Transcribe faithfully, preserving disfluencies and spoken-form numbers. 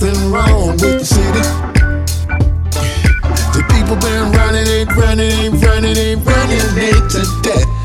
something wrong with the city. The people been running, ain't running, ain't running, ain't running it to death.